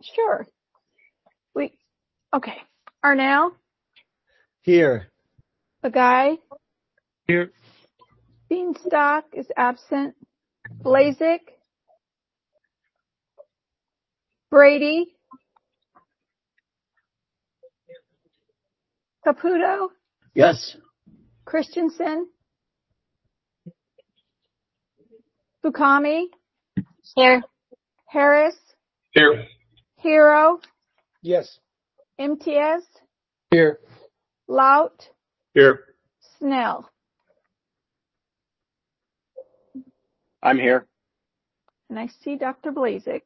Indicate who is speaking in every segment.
Speaker 1: Sure. Okay. Arnell?
Speaker 2: Here.
Speaker 1: Bagai?
Speaker 3: Here.
Speaker 1: Beanstalk is absent. Blazik? Brady? Caputo?
Speaker 4: Yes.
Speaker 1: Christensen? Fukami?
Speaker 5: Here.
Speaker 1: Harris?
Speaker 3: Here.
Speaker 1: Hero?
Speaker 2: Yes.
Speaker 1: MTS?
Speaker 2: Here.
Speaker 1: Lout?
Speaker 3: Here.
Speaker 1: Snell?
Speaker 4: I'm here.
Speaker 1: And I see Dr. Blazik.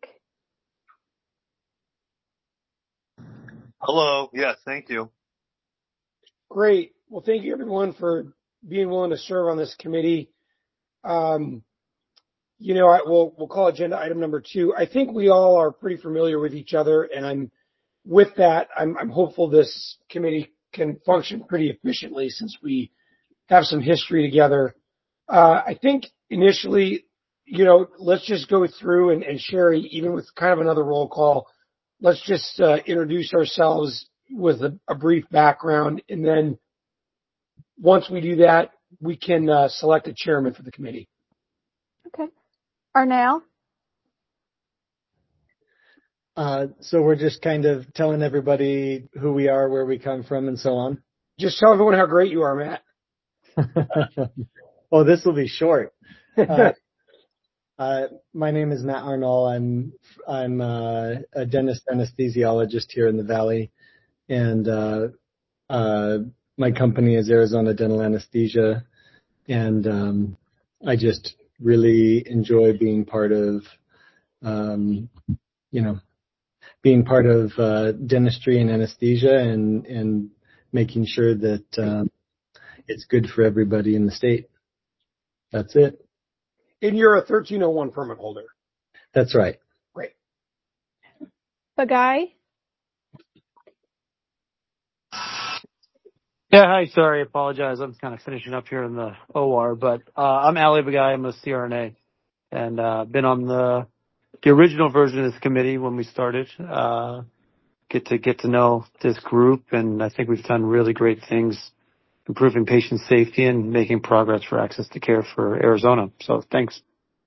Speaker 6: Hello. Yes, thank you.
Speaker 2: Great. Well, thank you everyone for being willing to serve on this committee. We'll call agenda item number 2. I think we all are pretty familiar with each other, and I'm hopeful this committee can function pretty efficiently since we have some history together. I think initially, let's just go through and Sherry, even with kind of another roll call, let's just introduce ourselves with a brief background, and then once we do that, we can select a chairman for the committee.
Speaker 1: Okay. Arnell?
Speaker 2: So we're just kind of telling everybody who we are, where we come from, and so on. Just tell everyone how great you are, Matt.
Speaker 7: Oh, this will be short. My name is Matt Arnall. I'm a dentist anesthesiologist here in the Valley, and my company is Arizona Dental Anesthesia, and I just really enjoy being part of, dentistry and anesthesia, and making sure that it's good for everybody in the state. That's it.
Speaker 2: And you're a 1301 permit holder.
Speaker 7: That's right.
Speaker 2: Great.
Speaker 1: Bagai?
Speaker 3: Yeah, hi. Sorry, I apologize. I'm kind of finishing up here in the OR, but I'm Ali Bagai. I'm a CRNA, and been on the original version of this committee when we started. Get to know this group, and I think we've done really great things, improving patient safety and making progress for access to care for Arizona. So thanks.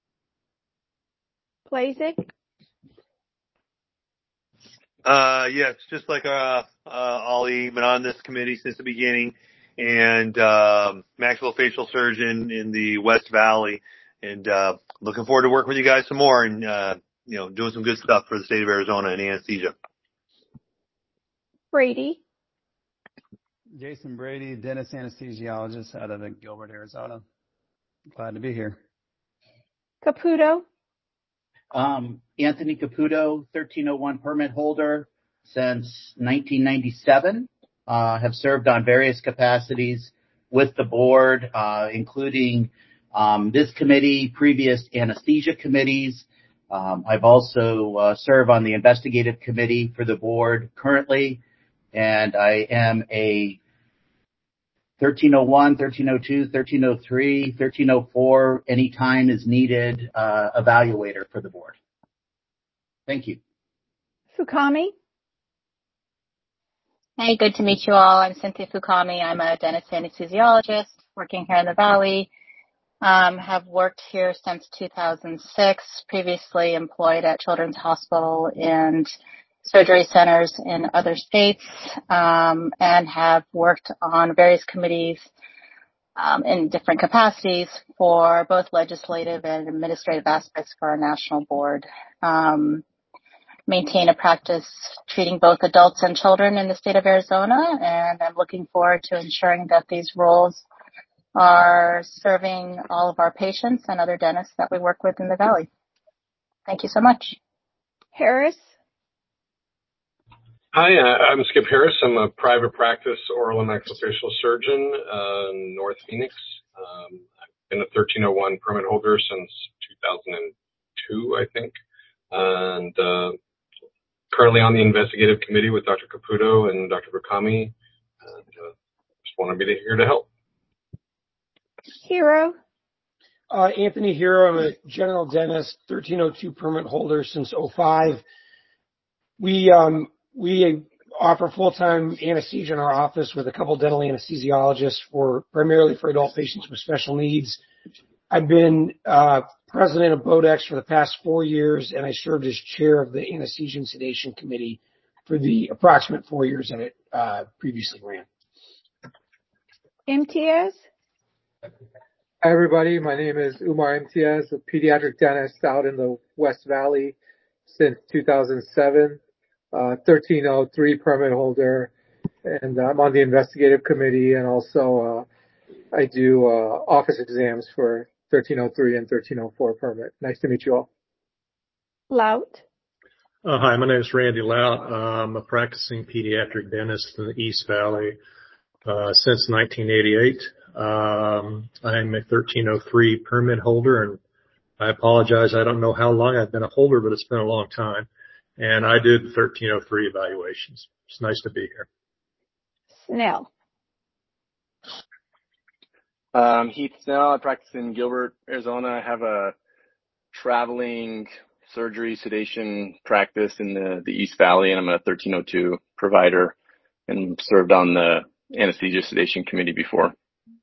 Speaker 1: Blazik?
Speaker 6: Yes, just like Ollie, been on this committee since the beginning, and maxillofacial surgeon in the West Valley, and looking forward to working with you guys some more and doing some good stuff for the state of Arizona and anesthesia.
Speaker 1: Brady?
Speaker 8: Jason Brady, dentist anesthesiologist out of Gilbert, Arizona. Glad to be here.
Speaker 1: Caputo?
Speaker 4: Anthony Caputo, 1301 permit holder since 1997. Have served on various capacities with the board, including this committee, previous anesthesia committees. I've also served on the investigative committee for the board currently, and I am a 1301, 1302, 1303, 1304, anytime is needed, evaluator for the board. Thank you.
Speaker 1: Fukami?
Speaker 5: Hey, good to meet you all. I'm Cynthia Fukami. I'm a dentist anesthesiologist working here in the Valley. Have worked here since 2006, previously employed at Children's Hospital and surgery centers in other states, and have worked on various committees in different capacities for both legislative and administrative aspects for our national board. Maintain a practice treating both adults and children in the state of Arizona, and I'm looking forward to ensuring that these roles are serving all of our patients and other dentists that we work with in the Valley. Thank you so much.
Speaker 1: Harris?
Speaker 9: Hi, I'm Skip Harris. I'm a private practice oral and maxillofacial surgeon in North Phoenix. I've been a 1301 permit holder since 2002, I think, and currently on the investigative committee with Dr. Caputo and Dr. Fukami. Just want to be here to help.
Speaker 1: Hero?
Speaker 2: Anthony Hero. I'm a general dentist, 1302 permit holder since 2005. We offer full-time anesthesia in our office with a couple dental anesthesiologists primarily for adult patients with special needs. I've been president of Bodex for the past 4 years, and I served as chair of the Anesthesia and Sedation Committee for the approximate 4 years that it previously ran.
Speaker 1: Imtiaz?
Speaker 10: Hi, everybody. My name is Umar Imtiaz, a pediatric dentist out in the West Valley since 2007, 1303 permit holder, and I'm on the investigative committee, and also I do office exams for 1303 and 1304 permit. Nice to meet you all.
Speaker 1: Lout?
Speaker 11: Hi, my name is Randy Lout. I'm a practicing pediatric dentist in the East Valley since 1988. I'm a 1303 permit holder, and I apologize. I don't know how long I've been a holder, but it's been a long time. And I did 1303 evaluations. It's nice to be here.
Speaker 1: Snell?
Speaker 12: Heath Snell. I practice in Gilbert, Arizona. I have a traveling surgery sedation practice in the East Valley, and I'm a 1302 provider and served on the anesthesia sedation committee before.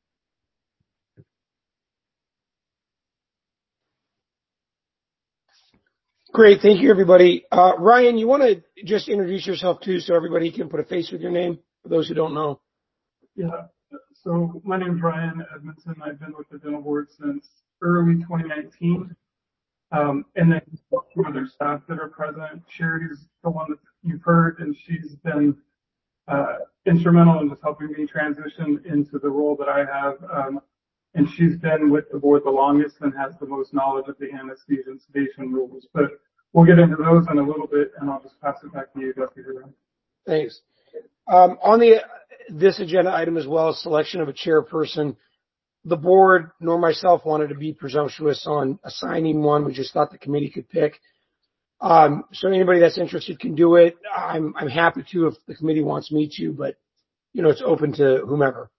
Speaker 2: Great. Thank you, everybody. Ryan, you want to just introduce yourself, too, so everybody can put a face with your name, for those who don't know?
Speaker 13: Yeah. So my name is Ryan Edmondson. I've been with the dental board since early 2019. And then two other staff that are present. Sherry's the one that you've heard, and she's been instrumental in just helping me transition into the role that I have. And she's been with the board the longest and has the most knowledge of the anesthesia and sedation rules. But we'll get into those in a little bit, and I'll just pass it back to you, Deputy Ryan.
Speaker 2: Thanks. On this agenda item as well as selection of a chairperson, the board nor myself wanted to be presumptuous on assigning one. We just thought the committee could pick. So anybody that's interested can do it. I'm happy to if the committee wants me to, but it's open to whomever.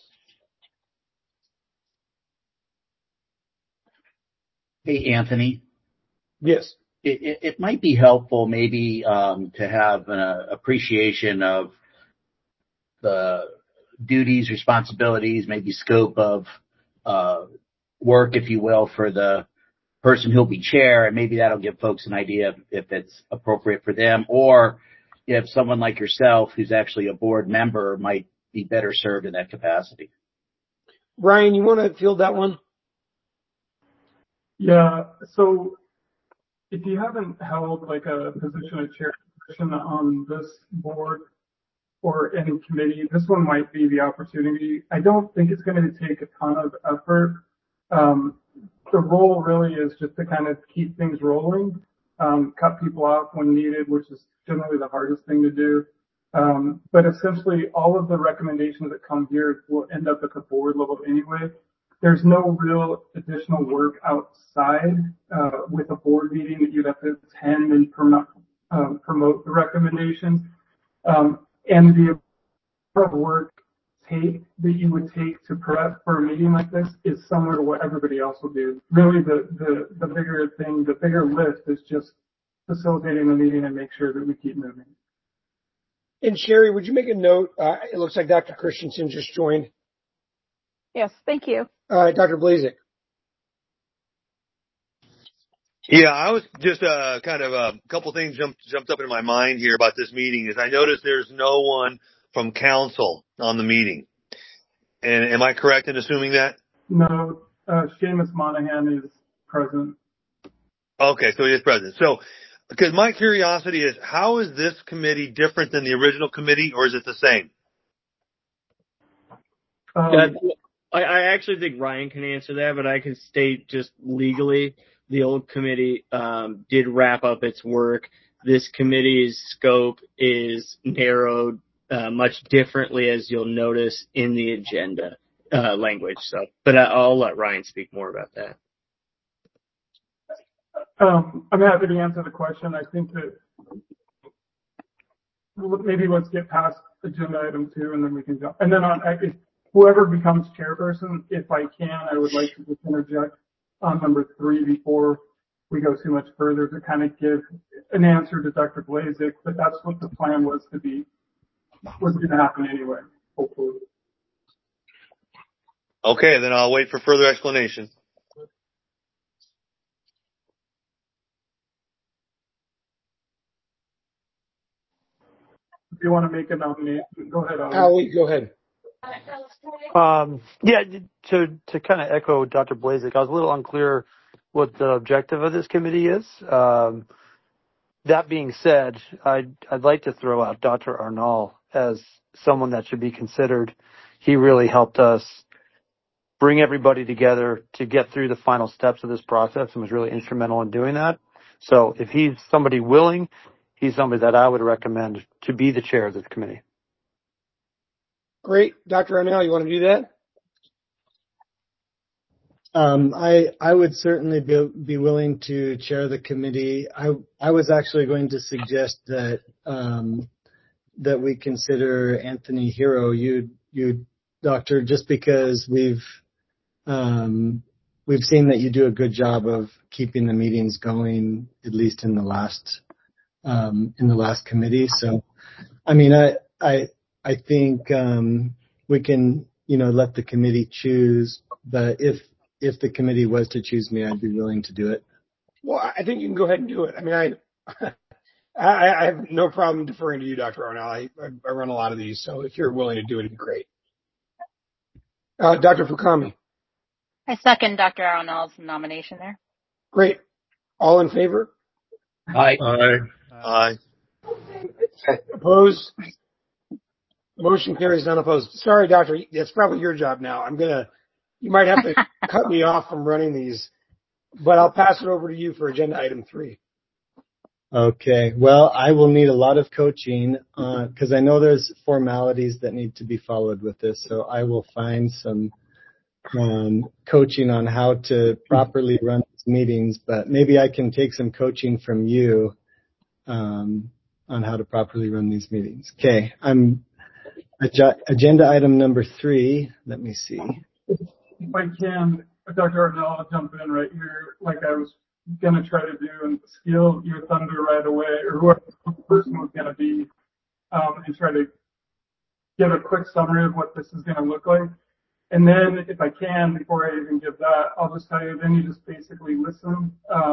Speaker 4: Hey, Anthony.
Speaker 2: Yes.
Speaker 4: It might be helpful maybe to have an appreciation of the duties, responsibilities, maybe scope of work, if you will, for the person who'll be chair, and maybe that'll give folks an idea if it's appropriate for them, or if someone like yourself who's actually a board member might be better served in that capacity.
Speaker 2: Ryan, you want to field that one?
Speaker 13: Yeah. So if you haven't held like a position of chair position on this board or any committee, this one might be the opportunity. I don't think it's going to take a ton of effort. The role really is just to kind of keep things rolling, cut people off when needed, which is generally the hardest thing to do. But essentially all of the recommendations that come here will end up at the board level anyway. There's no real additional work outside with a board meeting that you'd have to attend and promote the recommendations. And the amount of work that you would take to prep for a meeting like this is similar to what everybody else will do. Really, the bigger thing, the bigger lift is just facilitating the meeting and make sure that we keep moving.
Speaker 2: And Sherry, would you make a note? It looks like Dr. Christensen just joined.
Speaker 1: Yes, thank you.
Speaker 2: Dr. Blazek.
Speaker 6: Yeah, I was just kind of a couple things jumped up in my mind here about this meeting. Is I noticed there's no one from council on the meeting, and am I correct in assuming that?
Speaker 13: No, Seamus Monahan is present.
Speaker 6: Okay, so he is present. So, because my curiosity is, how is this committee different than the original committee, or is it the same?
Speaker 14: I actually think Ryan can answer that, but I can state just legally, the old committee did wrap up its work. This committee's scope is narrowed much differently, as you'll notice in the agenda language. So, but I'll let Ryan speak more about that.
Speaker 13: I'm happy to answer the question. I think that maybe let's get past agenda item 2 and then we can jump. And then whoever becomes chairperson, if I can, I would like to just interject on number 3 before we go too much further to kind of give an answer to Dr. Blazek, but that's what the plan was going to happen anyway, hopefully.
Speaker 6: Okay, then I'll wait for further explanation.
Speaker 13: If you want to make a nomination, go ahead,
Speaker 2: Ali, go ahead.
Speaker 3: Yeah, to kind of echo Dr. Blazek, I was a little unclear what the objective of this committee is. That being said, I'd like to throw out Dr. Arnall as someone that should be considered. He really helped us bring everybody together to get through the final steps of this process and was really instrumental in doing that. So if he's somebody willing, he's somebody that I would recommend to be the chair of this committee.
Speaker 2: Great. Dr. Arnall, you want to do that?
Speaker 7: I would certainly be willing to chair the committee. I was actually going to suggest that that we consider Anthony Hero, you doctor, just because we've seen that you do a good job of keeping the meetings going, at least in the last committee. So, I mean, I think we can, let the committee choose, but if the committee was to choose me, I'd be willing to do it.
Speaker 2: Well, I think you can go ahead and do it. I mean, I have no problem deferring to you, Dr. Arnall. I run a lot of these, so if you're willing to do it, it'd be great. Dr. Fukami.
Speaker 5: I second Dr. Arnall's nomination there.
Speaker 2: Great. All in favor?
Speaker 4: Aye.
Speaker 6: Aye.
Speaker 2: Opposed? Motion carries, none opposed. Sorry, Doctor. It's probably your job now. You might have to cut me off from running these, but I'll pass it over to you for agenda item 3.
Speaker 7: Okay. Well, I will need a lot of coaching because I know there's formalities that need to be followed with this. So I will find some coaching on how to properly run these meetings, but maybe I can take some coaching from you on how to properly run these meetings. Okay. Agenda item number 3. Let me see.
Speaker 13: If I can, Dr. Arnall, I'll jump in right here, like I was going to try to do, and steal your thunder right away, or whoever the person was going to be, and try to give a quick summary of what this is going to look like. And then, if I can, before I even give that, I'll just tell you, then you just basically listen.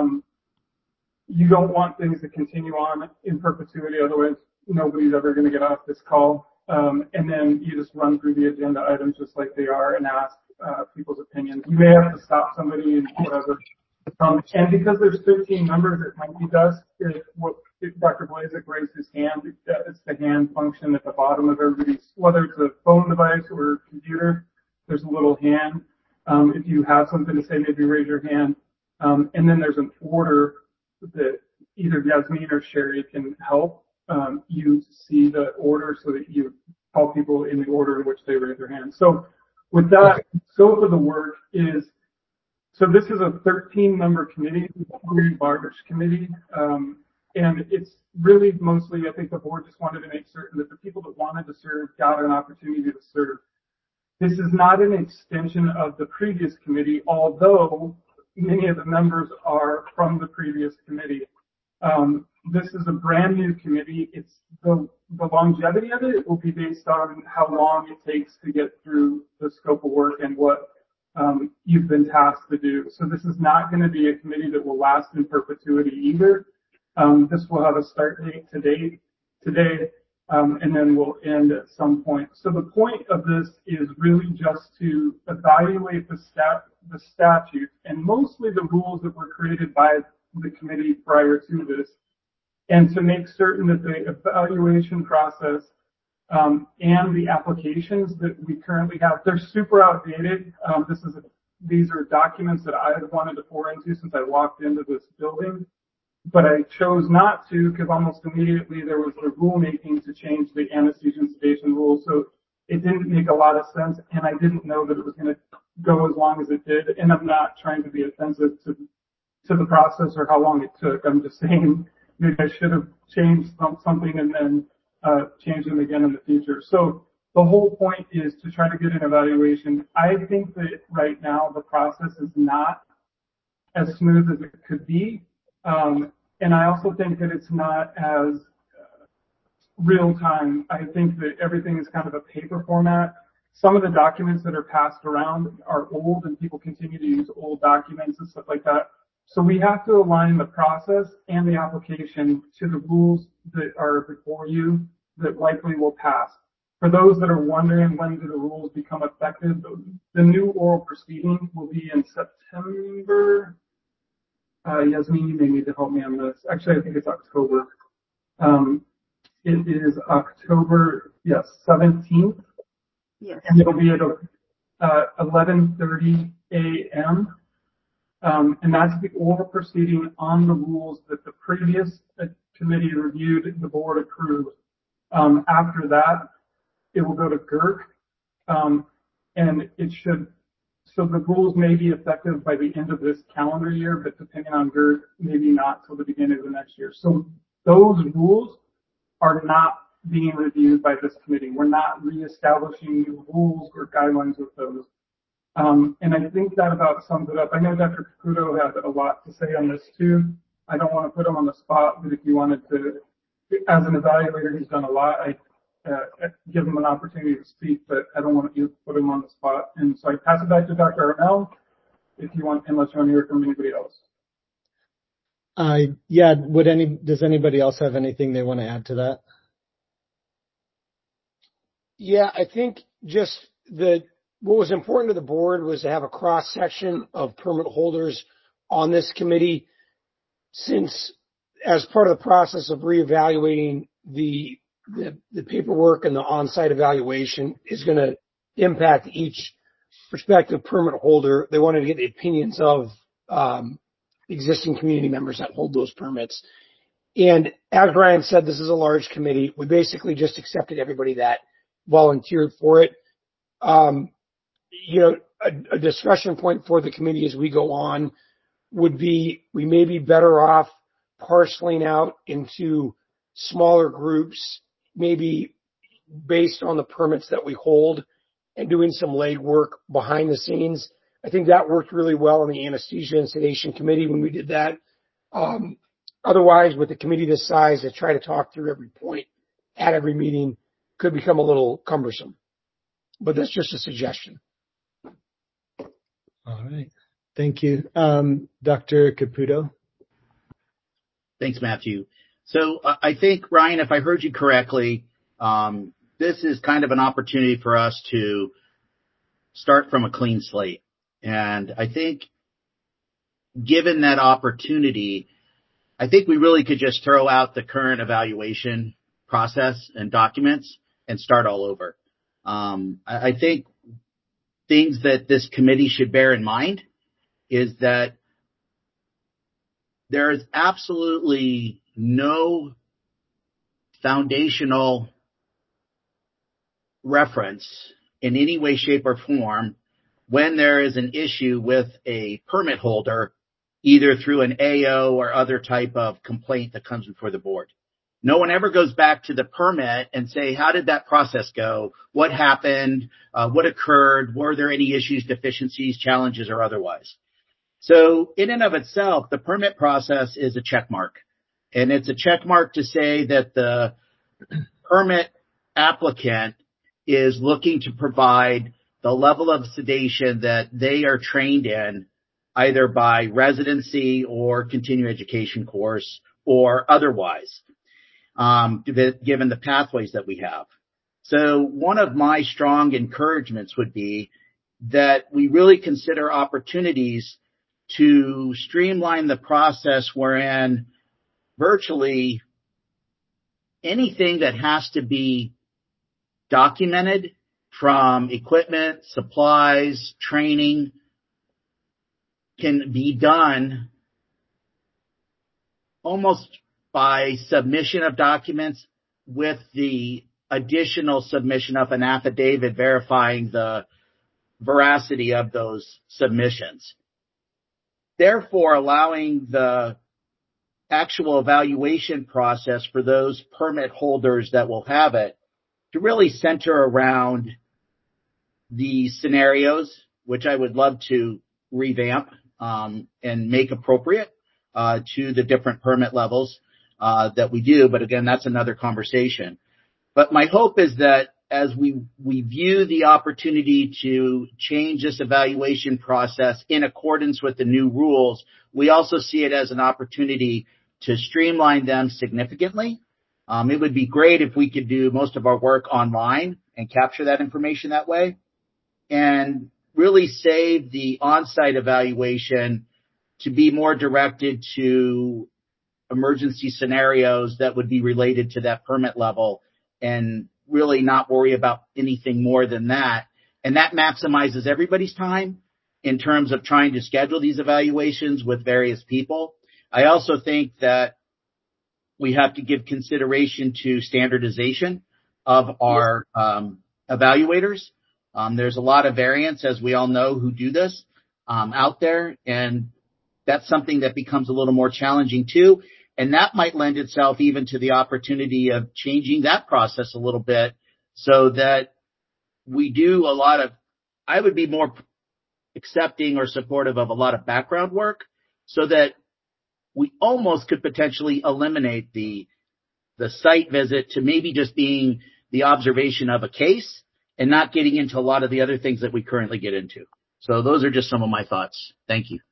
Speaker 13: You don't want things to continue on in perpetuity, otherwise nobody's ever going to get off this call. And then you just run through the agenda items just like they are and ask people's opinions. You may have to stop somebody and whatever. And because there's 13 members, it might be best if Dr. Blazek raised his hand. It's the hand function at the bottom of everybody's, whether it's a phone device or a computer, there's a little hand. If you have something to say, maybe raise your hand. And then there's an order that either Yasmin or Sherry can help you see the order so that you call people in the order in which they raise their hand. So with that, scope of the work is, so this is a 13-member committee, a very large committee, and it's really mostly, I think the board just wanted to make certain that the people that wanted to serve got an opportunity to serve. This is not an extension of the previous committee, although many of the members are from the previous committee. This is a brand new committee. It's the longevity of it will be based on how long it takes to get through the scope of work and what you've been tasked to do. So this is not going to be a committee that will last in perpetuity either. This will have a start date today, and then will end at some point. So the point of this is really just to evaluate the statute and mostly the rules that were created by the committee prior to this, and to make certain that the evaluation process and the applications that we currently have, they're super outdated. These are documents that I had wanted to pour into since I walked into this building, but I chose not to because almost immediately there was the rulemaking to change the anesthesia and sedation rules. So it didn't make a lot of sense, and I didn't know that it was going to go as long as it did. And I'm not trying to be offensive to the process or how long it took. I'm just saying maybe I should have changed something and then change them again in the future. So the whole point is to try to get an evaluation. I think that right now the process is not as smooth as it could be. And And I also think that it's not as real time. I think that everything is kind of a paper format. Some of the documents that are passed around are old and people continue to use old documents and stuff like that. So we have to align the process and the application to the rules that are before you that likely will pass. For those that are wondering when do the rules become effective, the new oral proceeding will be in September. Yasmin, you may need to help me on this. Actually, I think it's October. It is October, 17th. Yes. And it'll be at 11:30 a.m. And that's the oral proceeding on the rules that the previous committee reviewed, the board approved. After that, it will go to GERC, and so the rules may be effective by the end of this calendar year, but depending on GERC, maybe not till the beginning of the next year. So those rules are not being reviewed by this committee. We're not reestablishing new rules or guidelines with those. And I think that about sums it up. I know Dr. Caputo had a lot to say on this too. I don't want to put him on the spot, but if you wanted to, as an evaluator, he's done a lot. I give him an opportunity to speak, but I don't want to put him on the spot. And so I pass it back to Dr. Arnell, if you want, unless you want to hear from anybody else.
Speaker 7: Yeah. Does anybody else have anything they want to add to that?
Speaker 2: Yeah, I think just what was important to the board was to have a cross section of permit holders on this committee, since as part of the process of reevaluating the paperwork and the on-site evaluation is going to impact each prospective permit holder. They wanted to get the opinions of existing community members that hold those permits. And as Ryan said, this is a large committee. We basically just accepted everybody that volunteered for it. A discussion point for the committee as we go on would be we may be better off parceling out into smaller groups, maybe based on the permits that we hold, and doing some legwork behind the scenes. I think that worked really well in the anesthesia and sedation committee when we did that. Otherwise, with a committee this size, to try to talk through every point at every meeting could become a little cumbersome. But that's just a suggestion.
Speaker 7: All right. Thank you. Dr. Caputo.
Speaker 4: Thanks, Matthew. So I think, Ryan, if I heard you correctly, this is kind of an opportunity for us to start from a clean slate. And I think given that opportunity, I think we really could just throw out the current evaluation process and documents and start all over. I think things that this committee should bear in mind is that there is absolutely no foundational reference in any way, shape, or form when there is an issue with a permit holder, either through an AO or other type of complaint that comes before the board. No one ever goes back to the permit and say, how did that process go? What happened? What occurred? Were there any issues, deficiencies, challenges, or otherwise? So in and of itself, the permit process is a check mark. And it's a check mark to say that the permit applicant is looking to provide the level of sedation that they are trained in, either by residency or continuing education course or otherwise, given the pathways that we have. So one of my strong encouragements would be that we really consider opportunities to streamline the process wherein virtually anything that has to be documented, from equipment, supplies, training, can be done almost by submission of documents with the additional submission of an affidavit verifying the veracity of those submissions. Therefore, allowing the actual evaluation process for those permit holders that will have it to really center around the scenarios, which I would love to revamp and make appropriate, to the different permit levels that we do. But again, that's another conversation. But my hope is that as we view the opportunity to change this evaluation process in accordance with the new rules, we also see it as an opportunity to streamline them significantly. It would be great if we could do most of our work online and capture that information that way, and really save the on-site evaluation to be more directed to emergency scenarios that would be related to that permit level, and really not worry about anything more than that. And that maximizes everybody's time in terms of trying to schedule these evaluations with various people. I also think that we have to give consideration to standardization of our evaluators. There's a lot of variants, as we all know, who do this out there, and that's something that becomes a little more challenging too. And that might lend itself even to the opportunity of changing that process a little bit, so that we do a lot of, I would be more accepting or supportive of a lot of background work, so that we almost could potentially eliminate the site visit to maybe just being the observation of a case and not getting into a lot of the other things that we currently get into. So those are just some of my thoughts. Thank you.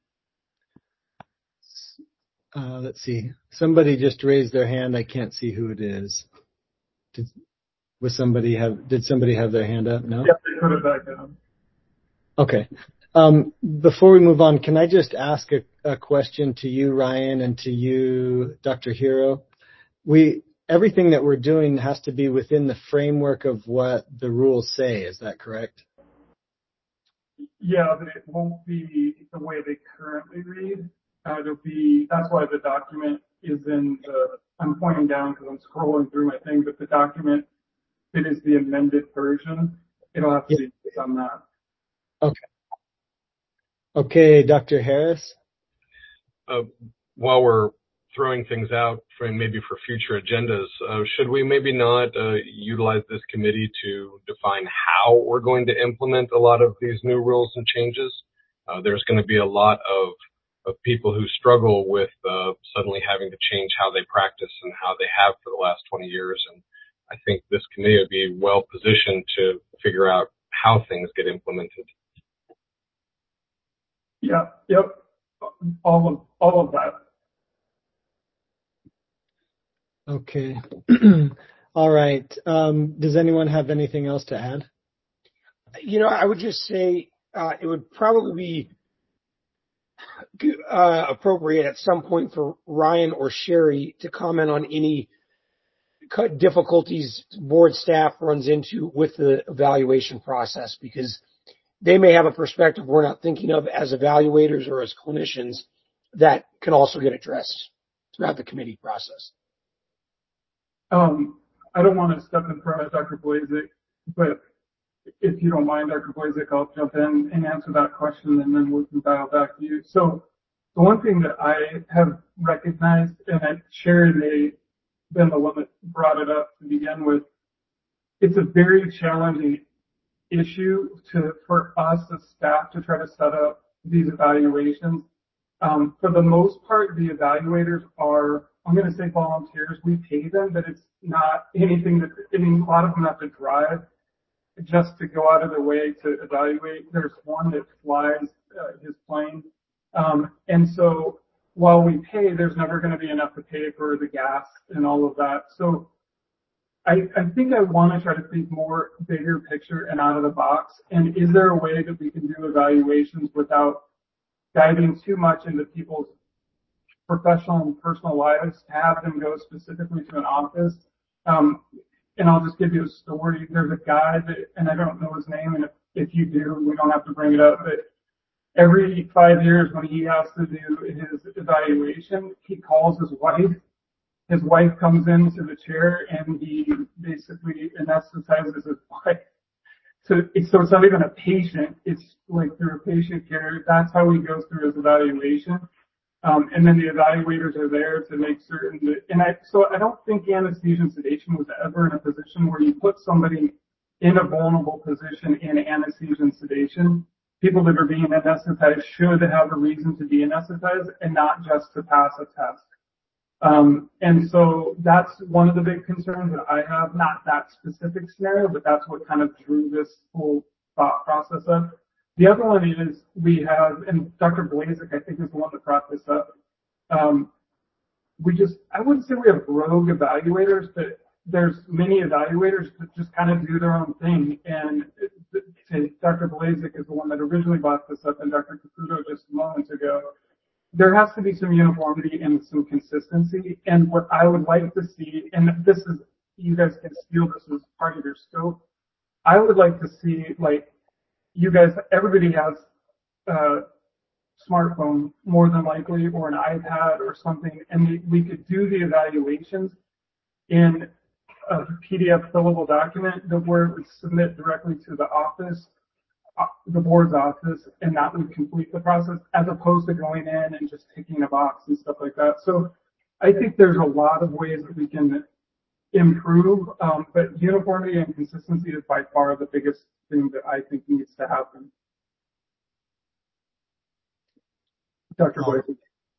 Speaker 7: Let's see. Somebody just raised their hand. I can't see who it is. Did somebody have their hand up? No?
Speaker 13: Yep, they put it back down.
Speaker 7: Okay. Before we move on, can I just ask a question to you, Ryan, and to you, Dr. Hero? Everything that we're doing has to be within the framework of what the rules say. Is that correct?
Speaker 13: Yeah, but it won't be the way they currently read. That's why the document is I'm pointing down because I'm scrolling through my thing, but the document, it is the amended version. It'll have to be on that.
Speaker 7: Okay. Okay, Dr. Harris?
Speaker 9: While we're throwing things out maybe for future agendas, should we maybe not utilize this committee to define how we're going to implement a lot of these new rules and changes? There's going to be a lot of people who struggle with suddenly having to change how they practice and how they have for the last 20 years. And I think this committee would be well positioned to figure out how things get implemented.
Speaker 13: Yeah, yep, all of that.
Speaker 7: Okay. All right. Does anyone have anything else to add?
Speaker 2: I would just say it would probably be appropriate at some point for Ryan or Sherry to comment on any difficulties board staff runs into with the evaluation process, because they may have a perspective we're not thinking of as evaluators or as clinicians that can also get addressed throughout the committee process.
Speaker 13: I don't want to step in front of Dr. Blazek, but if you don't mind, Dr. Blazek, I'll jump in and answer that question, and then we can dial back to you. So the one thing that I have recognized, and Sherry may been the one that brought it up to begin with, it's a very challenging issue for us as staff to try to set up these evaluations. For the most part, the evaluators are, I'm going to say volunteers. We pay them, but it's not anything a lot of them have to drive just to go out of their way to evaluate. There's one that flies his plane. And so while we pay, there's never going to be enough to pay for the gas and all of that. So I think I want to try to think more bigger picture and out of the box. And is there a way that we can do evaluations without diving too much into people's professional and personal lives, to have them go specifically to an office? And I'll just give you a story. There's a guy and I don't know his name, and if you do, we don't have to bring it up, but every 5 years when he has to do his evaluation, he calls his wife. His wife comes into the chair and he basically anesthetizes his wife. So it's not even a patient. It's like through a patient care. That's how he goes through his evaluation. And then the evaluators are there to make certain that, so I don't think anesthesia and sedation was ever in a position where you put somebody in a vulnerable position in anesthesia and sedation. people that are being anesthetized should have a reason to be anesthetized and not just to pass a test. And so that's one of the big concerns that I have, not that specific scenario, but that's what kind of drew this whole thought process up. The other one is we have, and Dr. Blazek, I think, is the one that brought this up. I wouldn't say we have rogue evaluators, but there's many evaluators that just kind of do their own thing. And Dr. Blazek is the one that originally brought this up, and Dr. Caputo just moments ago. There has to be some uniformity and some consistency. And what I would like to see, and this is, you guys can steal this as part of your scope. I would like to see, like, you guys, everybody has a smartphone more than likely, or an iPad or something, and we could do the evaluations in a PDF fillable document that where it would submit directly to the office, the board's office, and that would complete the process, as opposed to going in and just ticking a box and stuff like that. So I think there's a lot of ways that we can improve, but uniformity and consistency is by far the biggest thing that I think needs to happen. Dr. Boyd.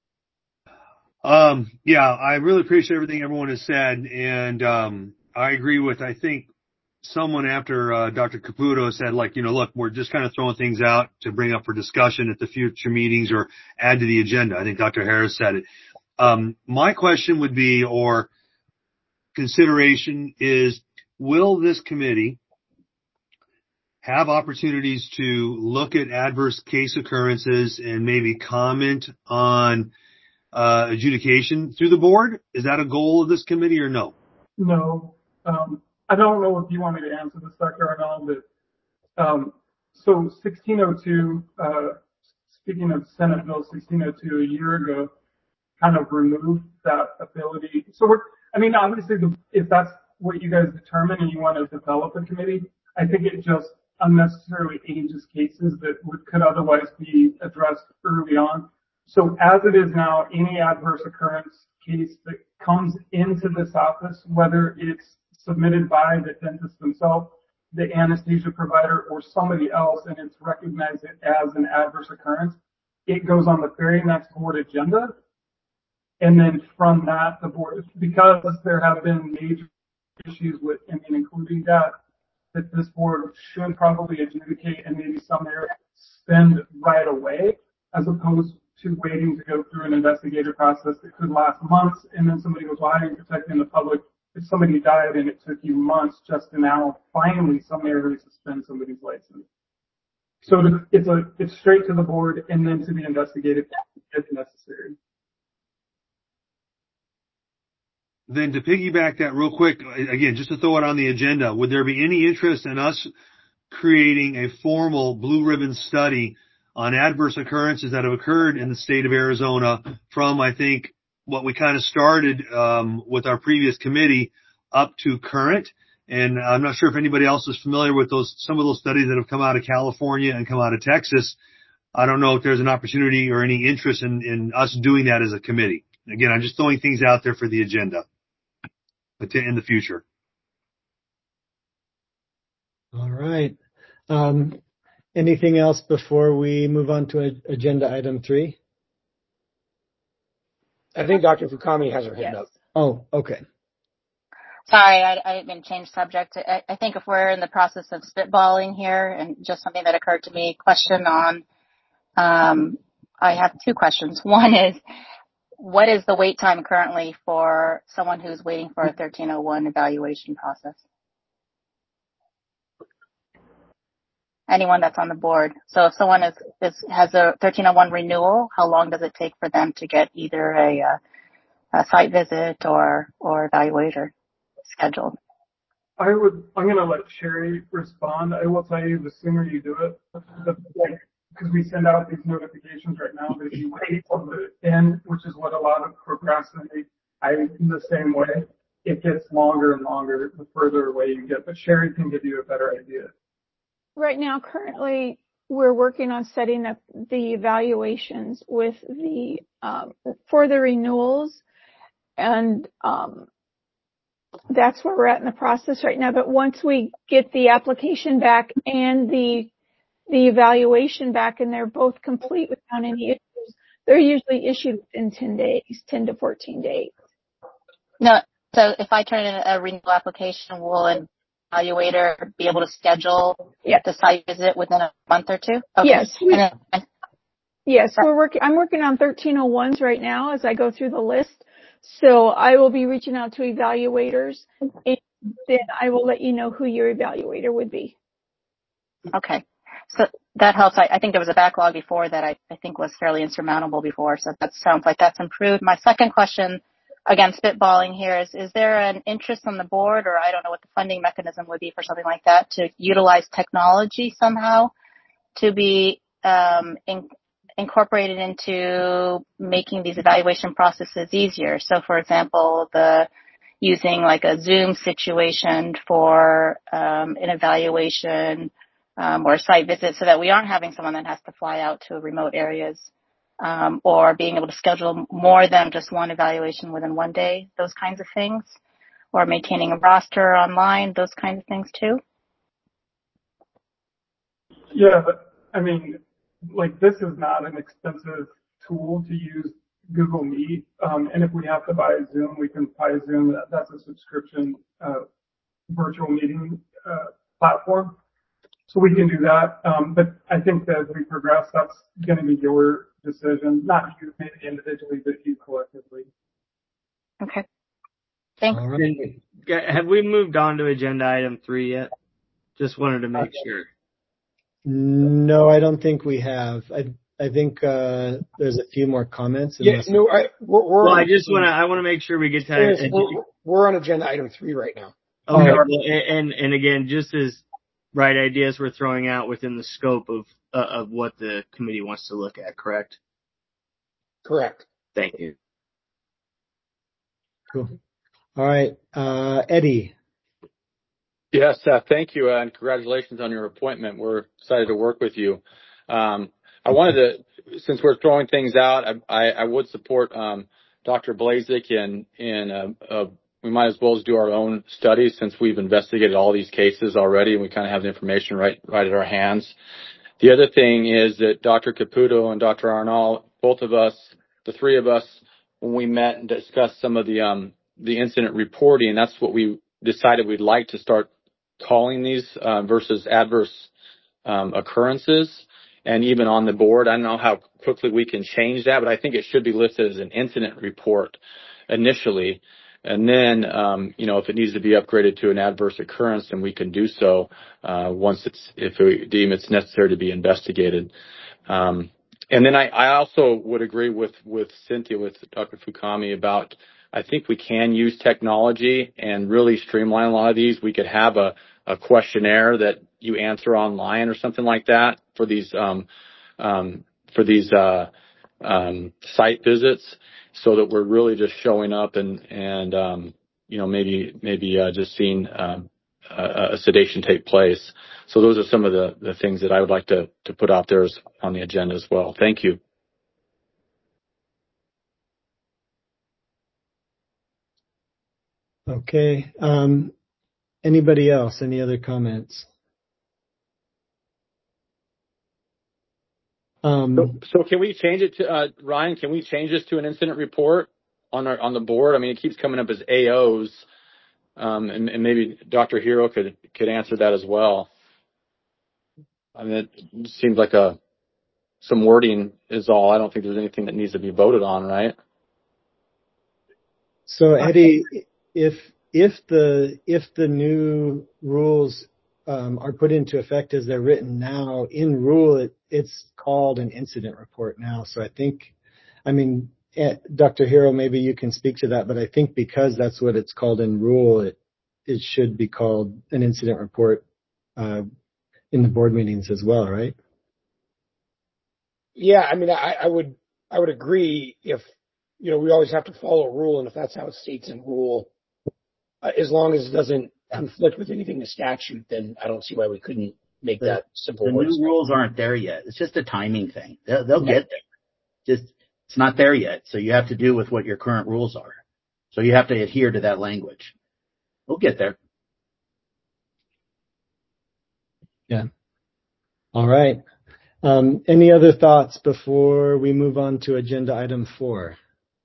Speaker 6: Yeah, I really appreciate everything everyone has said, and I agree with, I think, someone after Dr. Caputo said, like, look, we're just kind of throwing things out to bring up for discussion at the future meetings or add to the agenda. I think Dr. Harris said it. My question would be, or consideration is, will this committee have opportunities to look at adverse case occurrences and maybe comment on adjudication through the board? Is that a goal of this committee or no?
Speaker 13: No. I don't know if you want me to answer this, Dr. Arnall, but so 1602, speaking of Senate Bill 1602 a year ago, kind of removed that ability. So obviously, if that's what you guys determine and you want to develop a committee, I think it just unnecessarily ages cases that could otherwise be addressed early on. So as it is now, any adverse occurrence case that comes into this office, whether it's submitted by the dentist themselves, the anesthesia provider, or somebody else, and it's recognized as an adverse occurrence, it goes on the very next board agenda. And then from that, the board, because there have been major issues with, including that this board should probably adjudicate and maybe some areas spend right away, as opposed to waiting to go through an investigative process that could last months, and then somebody goes, well, I ain't protecting the public. If somebody died and it took you months just to now finally some areas suspend somebody's license. So it's straight to the board and then to be investigated if necessary.
Speaker 6: Then to piggyback that real quick, again, just to throw it on the agenda, would there be any interest in us creating a formal blue ribbon study on adverse occurrences that have occurred in the state of Arizona from, I think, what we kind of started with our previous committee up to current? And I'm not sure if anybody else is familiar with some of those studies that have come out of California and come out of Texas. I don't know if there's an opportunity or any interest in us doing that as a committee. Again, I'm just throwing things out there for the agenda in the future.
Speaker 7: All right. Anything else before we move on to agenda item 3?
Speaker 2: I think Dr. Fukami has her hand up.
Speaker 7: Oh, okay.
Speaker 5: Sorry, I didn't mean to change subject. I think if we're in the process of spitballing here, and just something that occurred to me, question on, I have 2 questions. One is, what is the wait time currently for someone who's waiting for a 1301 evaluation process? Anyone that's on the board. So if someone has a 1301 renewal, how long does it take for them to get either a site visit or evaluator scheduled?
Speaker 13: I'm going to let Sherry respond. I will tell you, the sooner you do it, because we send out these notifications right now, that if you wait till the end, which is what a lot of procrastinate, I'm the same way, it gets longer and longer the further away you get. But Sherry can give you a better idea.
Speaker 1: Right now, currently, we're working on setting up the evaluations with for the renewals, and that's where we're at in the process right now. But once we get the application back and the the evaluation back and they're both complete without any issues, they're usually issued within 10 days, 10 to 14 days.
Speaker 5: No, so if I turn in a renewal application, will an evaluator be able to schedule the site visit within a month or two? Okay.
Speaker 1: Yes. Yes,
Speaker 5: Sorry.
Speaker 1: I'm working on 1301s right now as I go through the list. So I will be reaching out to evaluators, and then I will let you know who your evaluator would be.
Speaker 5: Okay. So that helps. I think there was a backlog before that I think was fairly insurmountable before. So that sounds like that's improved. My second question, again, spitballing here, is there an interest on the board, or I don't know what the funding mechanism would be for something like that, to utilize technology somehow to be incorporated into making these evaluation processes easier? So, for example, using like a Zoom situation for an evaluation or a site visit, so that we aren't having someone that has to fly out to remote areas, or being able to schedule more than just one evaluation within one day, those kinds of things, or maintaining a roster online, those kinds of things too.
Speaker 13: Yeah, but I mean, like, this is not an expensive tool to use Google Meet. And if we have to buy Zoom, we can buy Zoom. That's a subscription virtual meeting platform. So we can do that. But I think that as we progress, that's going to be your decision, not you maybe individually, but you collectively.
Speaker 5: Okay. Thanks.
Speaker 14: Right. Have we moved on to agenda item 3 yet? Just wanted to make sure.
Speaker 7: No, I don't think we have. I think there's a few more comments.
Speaker 2: Yeah, no, I
Speaker 14: want to make sure we get to.
Speaker 2: We're on agenda item 3 right now.
Speaker 14: Okay. And again, just as right ideas we're throwing out within the scope of what the committee wants to look at, correct?
Speaker 2: Correct.
Speaker 14: Thank you.
Speaker 7: Cool. All right, Eddie.
Speaker 15: Yes, thank you, and congratulations on your appointment. We're excited to work with you. I wanted to, since we're throwing things out, I would support Dr. Blazek in we might as well do our own studies, since we've investigated all these cases already and we kind of have the information right at our hands. The other thing is that Dr. Caputo and Dr. Arnall, both of us, the three of us, when we met and discussed some of the incident reporting, that's what we decided we'd like to start calling these versus adverse occurrences. And even on the board, I don't know how quickly we can change that, but I think it should be listed as an incident report initially. And then, if it needs to be upgraded to an adverse occurrence, then we can do so if we deem it's necessary to be investigated. And then I also would agree with Cynthia, with Dr. Fukami about, I think we can use technology and really streamline a lot of these. We could have a questionnaire that you answer online or something like that for these site visits, so that we're really just showing up and maybe just seeing a sedation take place. So those are some of the things that I would like to put out there on the agenda as well. Thank you.
Speaker 7: Okay. Anybody else? Any other comments?
Speaker 15: So can we change it to Ryan? Can we change this to an incident report on the board? I mean, it keeps coming up as AOs, and maybe Dr. Hero could answer that as well. I mean, it seems like some wording is all. I don't think there's anything that needs to be voted on, right?
Speaker 7: So Eddie, if the new rules are put into effect as they're written now, in rule it's called an incident report now. So I think, Dr. Hero, maybe you can speak to that, but I think because that's what it's called in rule, it should be called an incident report in the board meetings as well, right?
Speaker 2: Yeah, I would agree if, we always have to follow a rule, and if that's how it states in rule, as long as it doesn't conflict with anything in the statute, then I don't see why we couldn't make that simple.
Speaker 4: The new rules aren't there yet. It's just a timing thing. They'll get there. It's not there yet. So you have to do with what your current rules are. So you have to adhere to that language. We'll get there.
Speaker 7: Yeah. All right. Any other thoughts before we move on to agenda item 4?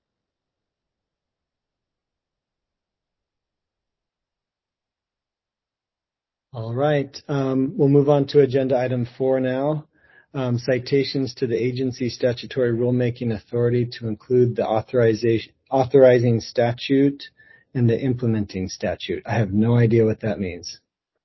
Speaker 7: All right. We'll move on to agenda item 4 now. Citations to the agency statutory rulemaking authority to include the authorizing statute and the implementing statute. I have no idea what that means.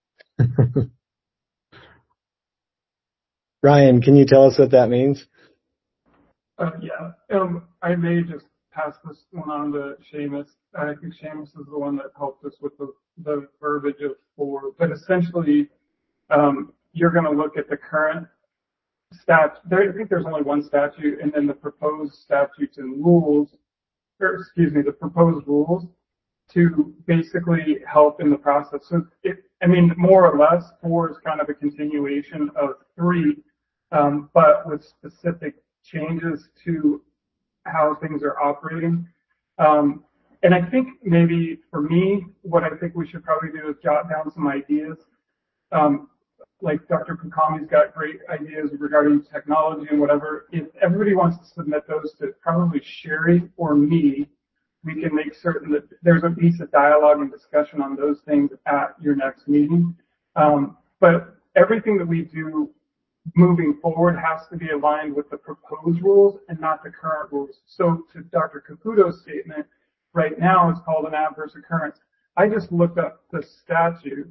Speaker 7: Ryan, can you tell us what that means?
Speaker 13: Yeah. I may just pass this one on to Seamus. I think Seamus is the one that helped us with the verbiage of 4. But essentially, you're going to look at the current statute. I think there's only one statute, and then the proposed statutes and rules, the proposed rules to basically help in the process. So, more or less, 4 is kind of a continuation of 3, but with specific changes to how things are operating. And I think maybe for me, what I think we should probably do is jot down some ideas. Like Dr. Kukami's got great ideas regarding technology and whatever. If everybody wants to submit those to probably Sherry or me, we can make certain that there's a piece of dialogue and discussion on those things at your next meeting. But everything that we do moving forward has to be aligned with the proposed rules and not the current rules. So to Dr. Caputo's statement, right now it's called an adverse occurrence. I just looked up the statute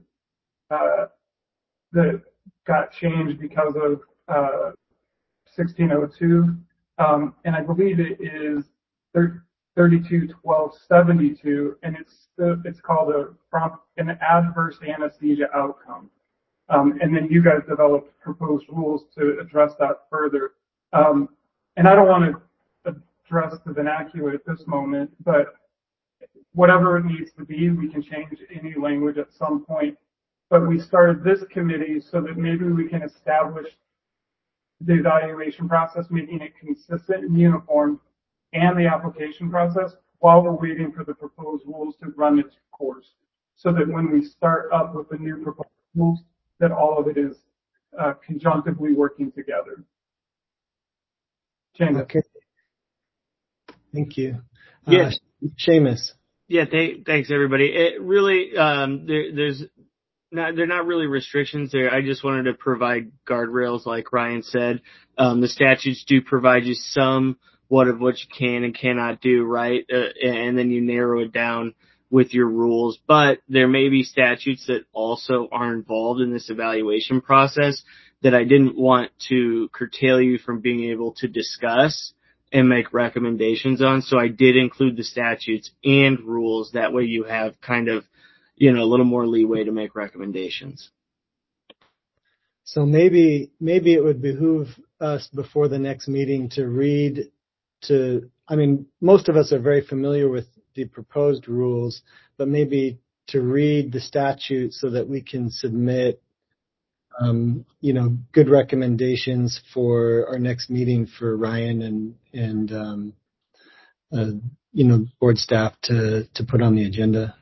Speaker 13: that got changed because of 1602, and I believe it is 32-1272, and it's called an adverse anesthesia outcome. And then you guys developed proposed rules to address that further. And I don't want to address the vernacular at this moment, but whatever it needs to be, we can change any language at some point. But we started this committee so that maybe we can establish the evaluation process, making it consistent and uniform, and the application process while we're waiting for the proposed rules to run its course. So that when we start up with the new proposed rules, that all of it is conjunctively working together. Seamus.
Speaker 7: Okay. Thank you.
Speaker 14: Yes.
Speaker 7: Seamus.
Speaker 14: Yeah, thanks everybody. It really, they're not really restrictions there. I just wanted to provide guardrails, like Ryan said. The statutes do provide you somewhat of what you can and cannot do, right? And then you narrow it down with your rules. But there may be statutes that also are involved in this evaluation process that I didn't want to curtail you from being able to discuss and make recommendations on. So I did include the statutes and rules. That way you have kind of, a little more leeway to make recommendations.
Speaker 7: So maybe it would behoove us before the next meeting to most of us are very familiar with the proposed rules, but maybe to read the statute so that we can submit, good recommendations for our next meeting for Ryan and board staff to put on the agenda.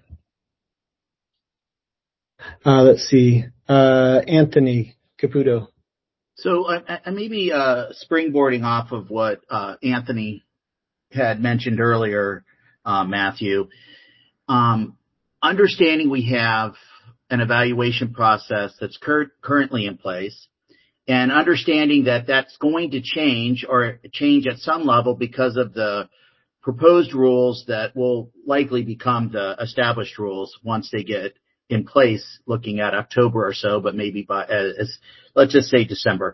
Speaker 7: Let's see. Anthony Caputo.
Speaker 4: So I may be springboarding off of what Anthony had mentioned earlier, Matthew. Understanding we have an evaluation process that's currently in place, and understanding that that's going to change at some level because of the proposed rules that will likely become the established rules once they get in place, looking at October or so, but maybe let's just say December.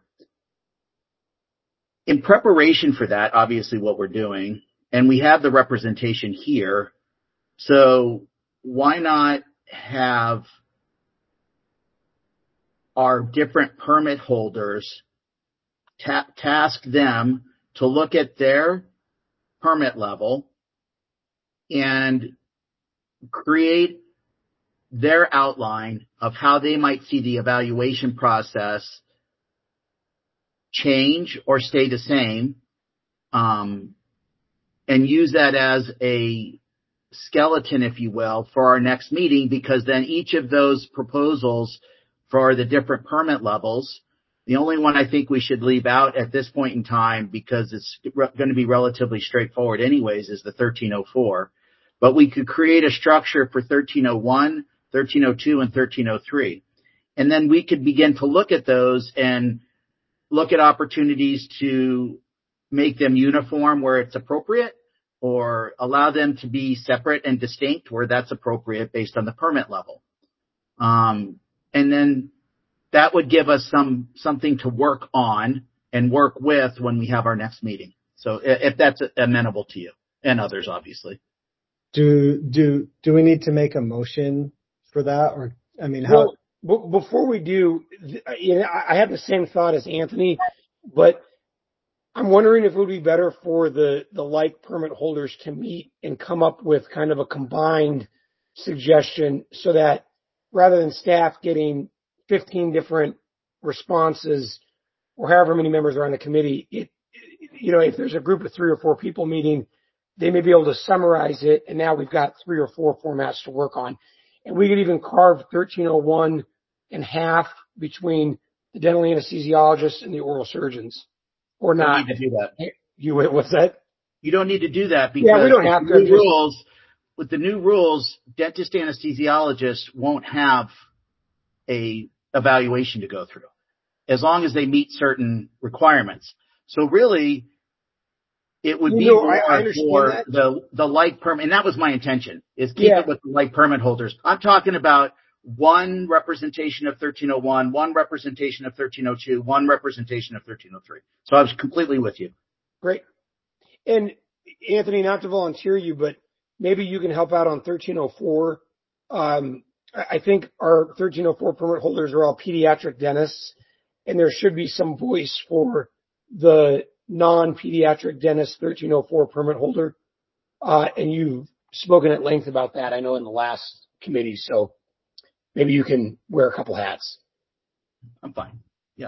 Speaker 4: In preparation for that, obviously what we're doing, and we have the representation here, so why not have our different permit holders task them to look at their permit level and create their outline of how they might see the evaluation process change or stay the same, and use that as a skeleton, if you will, for our next meeting, because then each of those proposals for the different permit levels The only one I think we should leave out at this point in time, because it's going to be relatively straightforward anyways, is the 1304. But we could create a structure for 1301, 1302, and 1303. And then we could begin to look at those and look at opportunities to make them uniform where it's appropriate, or allow them to be separate and distinct where that's appropriate based on the permit level. And then that would give us something to work on and work with when we have our next meeting. So if that's amenable to you and others, obviously.
Speaker 7: Do we need to make a motion for that? Or, I mean, how?
Speaker 2: Well, before we do, I have the same thought as Anthony, but I'm wondering if it would be better for the like permit holders to meet and come up with kind of a combined suggestion, so that rather than staff getting 15 different responses or however many members are on the committee, if there's a group of 3 or 4 people meeting, they may be able to summarize it, and now we've got 3 or 4 formats to work on. And we could even carve 1301 in half between the dental anesthesiologists and the oral surgeons. Or not.
Speaker 4: You don't need to do that.
Speaker 2: What's that?
Speaker 4: You don't need to do that, because
Speaker 2: we don't have to.
Speaker 4: With the new rules, dentist anesthesiologists won't have a evaluation to go through as long as they meet certain requirements. So really, it would be more for the like permit, and that was my intention, is keep it with the like permit holders. I'm talking about one representation of 1301, one representation of 1302, one representation of 1303. So I was completely with you.
Speaker 2: Great. And Anthony, not to volunteer you, but maybe you can help out on 1304. I think our 1304 permit holders are all pediatric dentists, and there should be some voice for the non-pediatric dentist 1304 permit holder. And you've spoken at length about that, I know, in the last committee. So maybe you can wear a couple hats.
Speaker 4: I'm fine. Yeah.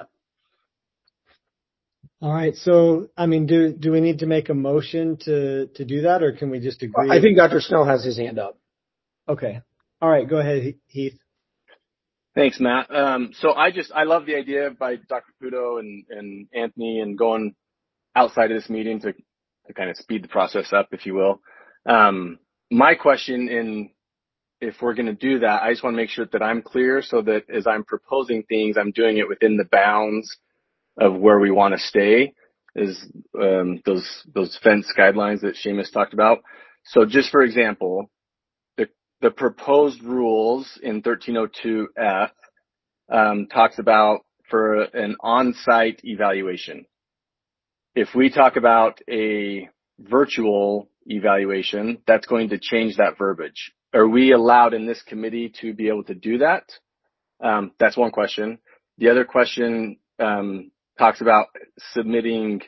Speaker 7: All right. So, I mean, do we need to make a motion to do that, or can we just agree?
Speaker 2: I think Dr. Snell has his hand up.
Speaker 7: Okay. All right. Go ahead, Heath.
Speaker 12: Thanks, Matt. So I love the idea by Dr. Puto and Anthony, and going outside of this meeting to kind of speed the process up, if you will. My question, if we're going to do that, I just want to make sure that I'm clear, so that as I'm proposing things, I'm doing it within the bounds of where we want to stay, is those fence guidelines that Seamus talked about. So just for example, the proposed rules in 1302F talks about for an on-site evaluation. If we talk about a virtual evaluation, that's going to change that verbiage. Are we allowed in this committee to be able to do that? That's one question. The other question talks about submitting,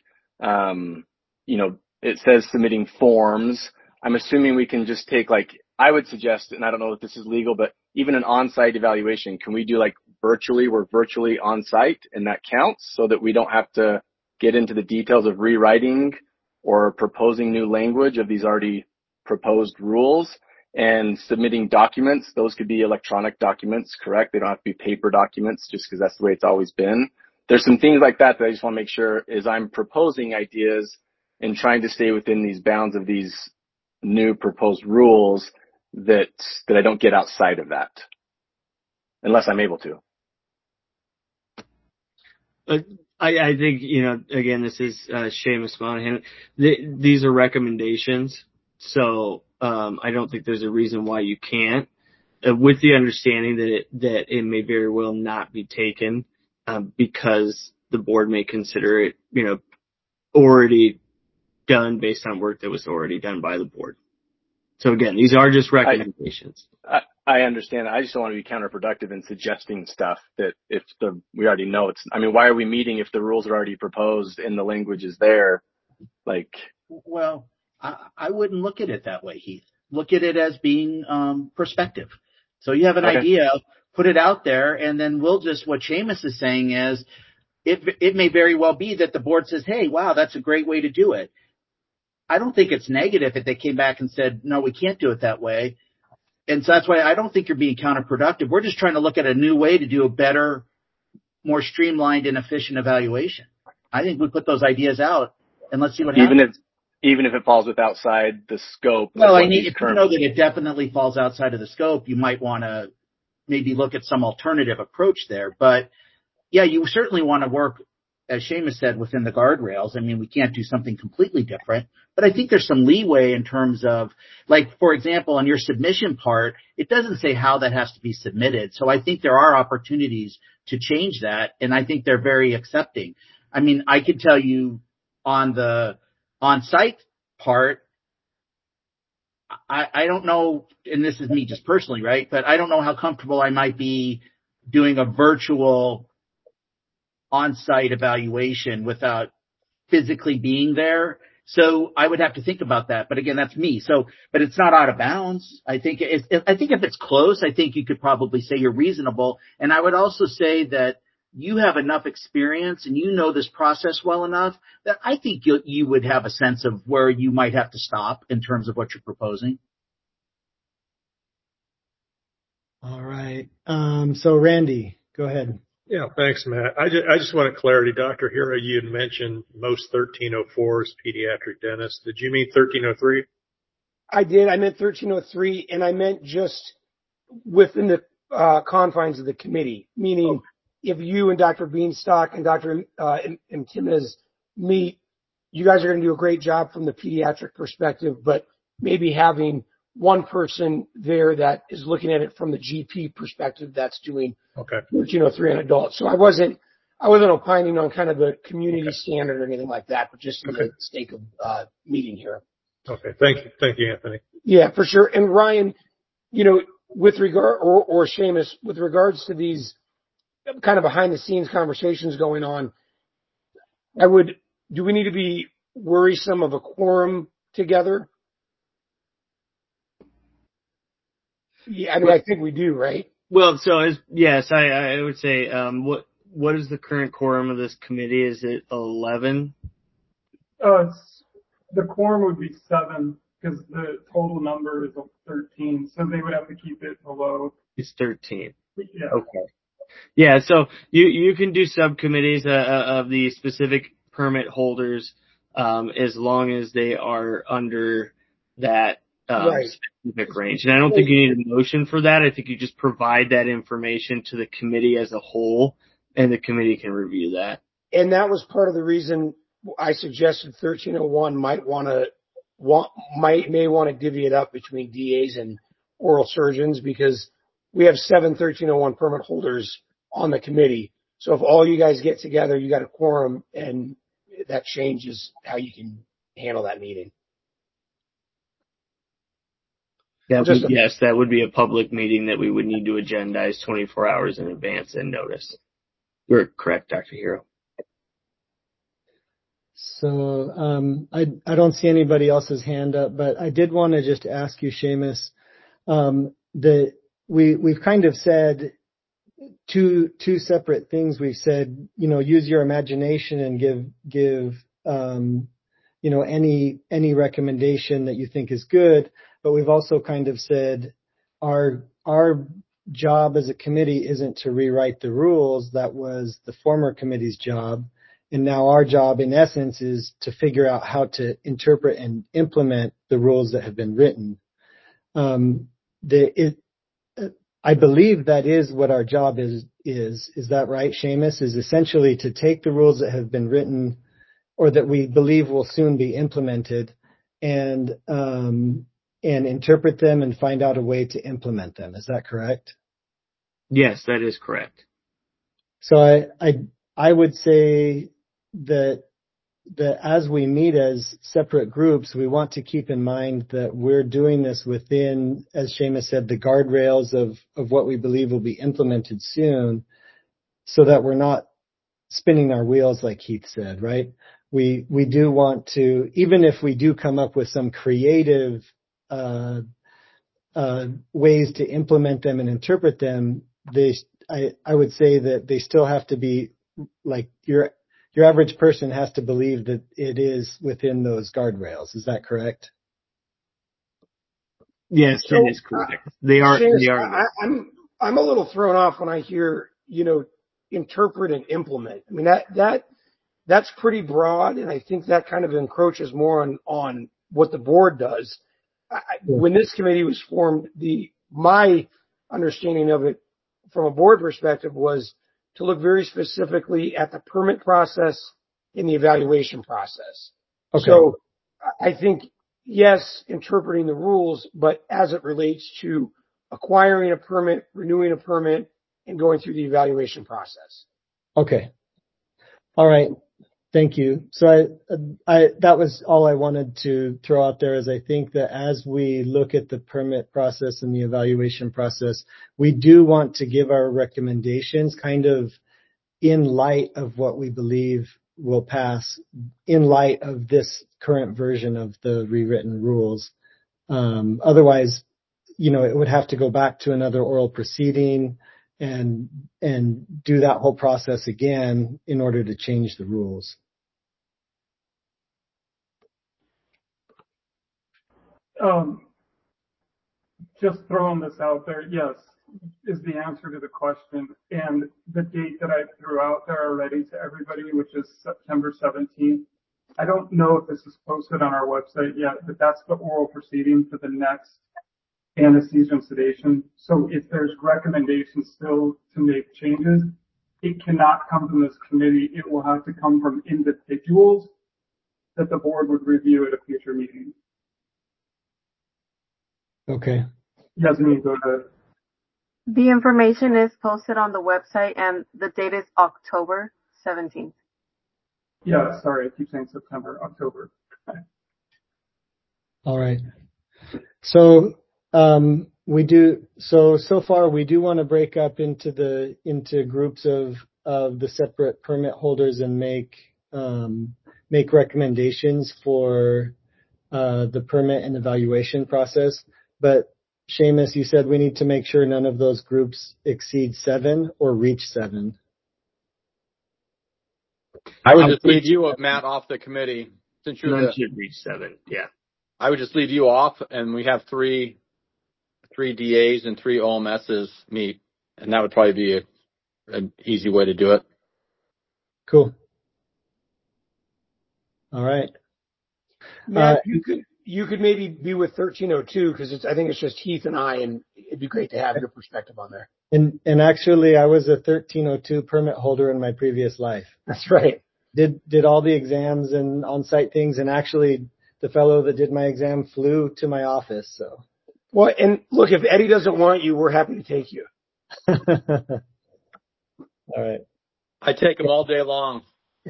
Speaker 12: it says submitting forms. I'm assuming we can just take, I would suggest, and I don't know if this is legal, but even an on-site evaluation, can we do virtually? We're virtually on-site, and that counts, so that we don't have to get into the details of rewriting or proposing new language of these already proposed rules. And submitting documents, those could be electronic documents, correct? They don't have to be paper documents, just because that's the way it's always been. There's some things like that I just want to make sure, as I'm proposing ideas and trying to stay within these bounds of these new proposed rules, that I don't get outside of that, unless I'm able to.
Speaker 14: I think, again, this is Seamus Monahan. These are recommendations, so I don't think there's a reason why you can't, with the understanding that it may very well not be taken, because the board may consider it, already done based on work that was already done by the board. So again, these are just recommendations.
Speaker 12: I understand. I just don't want to be counterproductive in suggesting stuff that we already know why are we meeting if the rules are already proposed and the language is there?
Speaker 4: Well, I wouldn't look at it that way, Heath. Look at it as being perspective. So you have an idea, put it out there, and then what Seamus is saying is, it may very well be that the board says, hey, wow, that's a great way to do it. I don't think it's negative if they came back and said, no, we can't do it that way. And so that's why I don't think you're being counterproductive. We're just trying to look at a new way to do a better more streamlined and efficient evaluation. I think we put those ideas out and let's see what happens.
Speaker 12: Even if it falls outside the scope.
Speaker 4: Well, if you know that it definitely falls outside of the scope, you might want to maybe look at some alternative approach there. But yeah, you certainly want to work, as Seamus said, within the guardrails. I mean, we can't do something completely different, but I think there's some leeway in terms of, like, for example, on your submission part, it doesn't say how that has to be submitted. So I think there are opportunities to change that, and I think they're very accepting. I mean, I could tell you on the on-site part, I don't know, and this is me just personally, right? But I don't know how comfortable I might be doing a virtual on-site evaluation without physically being there. So I would have to think about that. But again, that's me. So, but it's not out of bounds. I think if it's close, I think you could probably say you're reasonable. And I would also say that you have enough experience and you know this process well enough that I think you would have a sense of where you might have to stop in terms of what you're proposing.
Speaker 7: All right. So Randy, go ahead.
Speaker 11: Yeah, thanks, Matt. I just wanted clarity. Dr. Hero, you had mentioned most 1304s pediatric dentists. Did you mean 1303?
Speaker 2: I did. I meant 1303, and I meant just within the confines of the committee, meaning if you and Dr. Beanstalk and Dr. Timnez meet, you guys are going to do a great job from the pediatric perspective, but maybe having one person there that is looking at it from the GP perspective that's doing 1303 on adults. So I wasn't opining on kind of the community standard or anything like that, but just for the sake of meeting here.
Speaker 11: Okay. Thank you, Anthony.
Speaker 2: Yeah, for sure. And Ryan, with regard, or Seamus, with regards to these kind of behind the scenes conversations going on, do we need to be worrisome of a quorum together? Yeah, I mean, I think we do, right?
Speaker 14: Well, so yes, I would say, what is the current quorum of this committee? Is it 11?
Speaker 13: The quorum would be 7 because the total number is 13, so they would have to keep it below.
Speaker 14: It's 13.
Speaker 13: Yeah.
Speaker 14: Okay. Yeah, so you can do subcommittees of the specific permit holders as long as they are under that specific range. And I don't think you need a motion for that. I think you just provide that information to the committee as a whole, and the committee can review that.
Speaker 2: And that was part of the reason I suggested 1301 may want to divvy it up between DAs and oral surgeons, because we have 7 1301 permit holders on the committee. So if all you guys get together, you got a quorum, and that changes how you can handle that meeting.
Speaker 14: Yes, that would be a public meeting that we would need to agendize 24 hours in advance and notice. You're correct, Dr. Hero.
Speaker 7: So I don't see anybody else's hand up, but I did want to just ask you, Seamus, that we've kind of said two separate things. We've said, use your imagination and give any recommendation that you think is good. But we've also kind of said our job as a committee isn't to rewrite the rules. That was the former committee's job. And now our job, in essence, is to figure out how to interpret and implement the rules that have been written. I believe that is what our job is. Is that right, Seamus? Is essentially to take the rules that have been written or that we believe will soon be implemented and interpret them and find out a way to implement them. Is that correct?
Speaker 14: Yes, that is correct.
Speaker 7: So I would say that as we meet as separate groups, we want to keep in mind that we're doing this within, as Seamus said, the guardrails of what we believe will be implemented soon, so that we're not spinning our wheels like Heath said, right? We do want to, even if we do come up with some creative ways to implement them and interpret them, I would say that they still have to be like your average person has to believe that it is within those guardrails. Is that correct?
Speaker 14: Yes, that is correct. They are.
Speaker 2: I'm a little thrown off when I hear, interpret and implement. I mean, that's pretty broad, and I think that kind of encroaches more on what the board does. When this committee was formed, my understanding of it from a board perspective was to look very specifically at the permit process and the evaluation process. Okay. So I think, yes, interpreting the rules, but as it relates to acquiring a permit, renewing a permit, and going through the evaluation process.
Speaker 7: Okay. All right. Thank you. So that was all I wanted to throw out there, is I think that as we look at the permit process and the evaluation process, we do want to give our recommendations kind of in light of what we believe will pass, in light of this current version of the rewritten rules. Otherwise, it would have to go back to another oral proceeding and do that whole process again in order to change the rules.
Speaker 13: Just throwing this out there, yes, is the answer to the question. And the date that I threw out there already to everybody, which is September 17th. I don't know if this is posted on our website yet, but that's the oral proceeding for the next anesthesia and sedation. So if there's recommendations still to make changes, it cannot come from this committee. It will have to come from individuals that the board would review at a future meeting.
Speaker 7: Okay.
Speaker 13: Yasmin, go ahead.
Speaker 16: The information is posted on the website, and the date is October 17th.
Speaker 13: Yeah, sorry, I keep saying September, October.
Speaker 7: All right. So so far we do want to break up into groups of the separate permit holders and make recommendations for the permit and evaluation process. But Seamus, you said we need to make sure none of those groups exceed 7 or reach 7.
Speaker 15: I would just leave you, Matt, off the committee since you're
Speaker 14: None should reach 7. Yeah.
Speaker 15: I would just leave you off, and we have three DAs and 3 OMSs meet, and that would probably be an easy way to do it.
Speaker 7: Cool. All right.
Speaker 2: Matt, you could maybe be with 1302 because I think it's just Heath and I, and it'd be great to have your perspective on there.
Speaker 7: And actually, I was a 1302 permit holder in my previous life.
Speaker 2: That's right.
Speaker 7: Did all the exams and on-site things, and actually the fellow that did my exam flew to my office. So.
Speaker 2: Well, and look, if Eddie doesn't want you, we're happy to take you.
Speaker 7: All right.
Speaker 15: I take them all day long.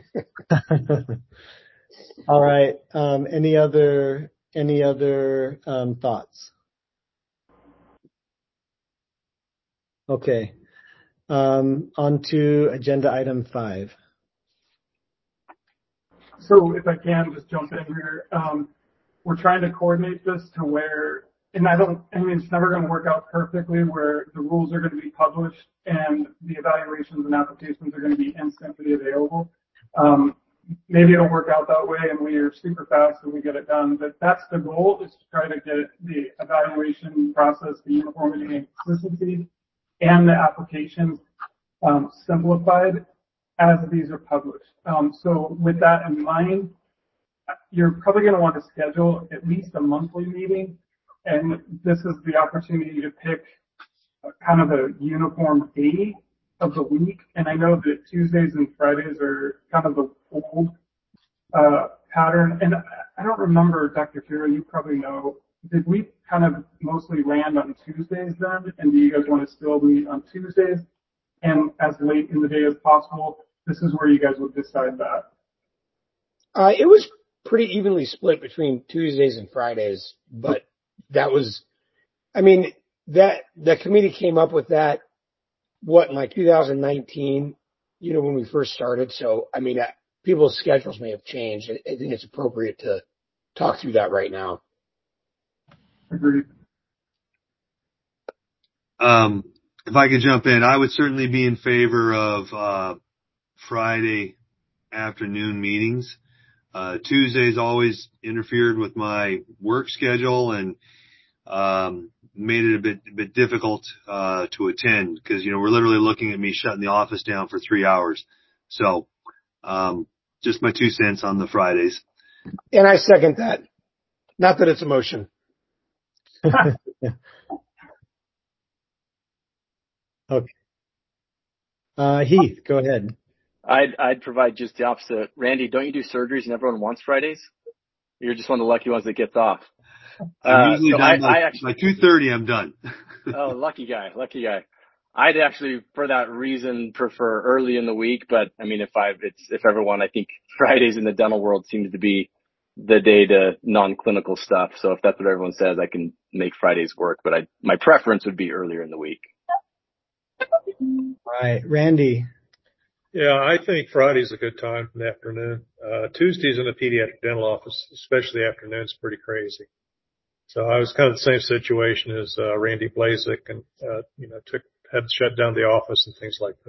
Speaker 7: All right. Any other thoughts? Okay. On to agenda item 5.
Speaker 13: So if I can just jump in here, we're trying to coordinate this to where, and it's never going to work out perfectly where the rules are going to be published and the evaluations and applications are going to be instantly available. Maybe it'll work out that way and we are super fast and we get it done, but that's the goal, is to try to get the evaluation process, the uniformity and consistency, and the applications simplified as these are published. So with that in mind, you're probably going to want to schedule at least a monthly meeting, and this is the opportunity to pick kind of a uniform day of the week. And I know that Tuesdays and Fridays are kind of the old pattern. And I don't remember, Dr. Hero, you probably know, did we kind of mostly land on Tuesdays then? And do you guys want to still meet on Tuesdays and as late in the day as possible? This is where you guys would decide that.
Speaker 2: It was pretty evenly split between Tuesdays and Fridays, but that was, the committee came up with that, in like 2019, when we first started. So, people's schedules may have changed. I think it's appropriate to talk through that right now.
Speaker 13: Agreed.
Speaker 6: If I could jump in, I would certainly be in favor of Friday afternoon meetings. Tuesdays always interfered with my work schedule, and made it a bit difficult to attend because we're literally looking at me shutting the office down for 3 hours. So just my 2 cents on the Fridays.
Speaker 2: And I second that. Not that it's a motion.
Speaker 7: Okay. Heath, go ahead.
Speaker 12: I'd provide just the opposite. Randy, don't you do surgeries and everyone wants Fridays? You're just one of the lucky ones that gets off.
Speaker 6: I'm usually done by 2:30. I'm done.
Speaker 12: Oh, lucky guy. I'd actually, for that reason, prefer early in the week. But I mean, if everyone, I think Fridays in the dental world seems to be the day to non-clinical stuff. So if that's what everyone says, I can make Fridays work. But my preference would be earlier in the week.
Speaker 7: All right, Randy.
Speaker 11: Yeah, I think Friday's a good time in the afternoon. Tuesdays in the pediatric dental office, especially afternoons, pretty crazy. So I was kind of the same situation as Randy Blazik, and had to shut down the office and things like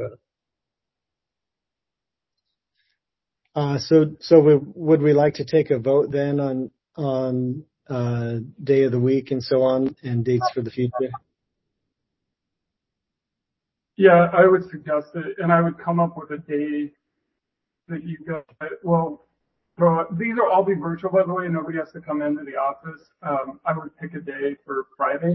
Speaker 11: that.
Speaker 7: So would we like to take a vote then on day of the week and so on, and dates for the future?
Speaker 13: Yeah, I would suggest it, and I would come up with a day that you guys, these will all be virtual, by the way. Nobody has to come into the office. I would pick a day for Friday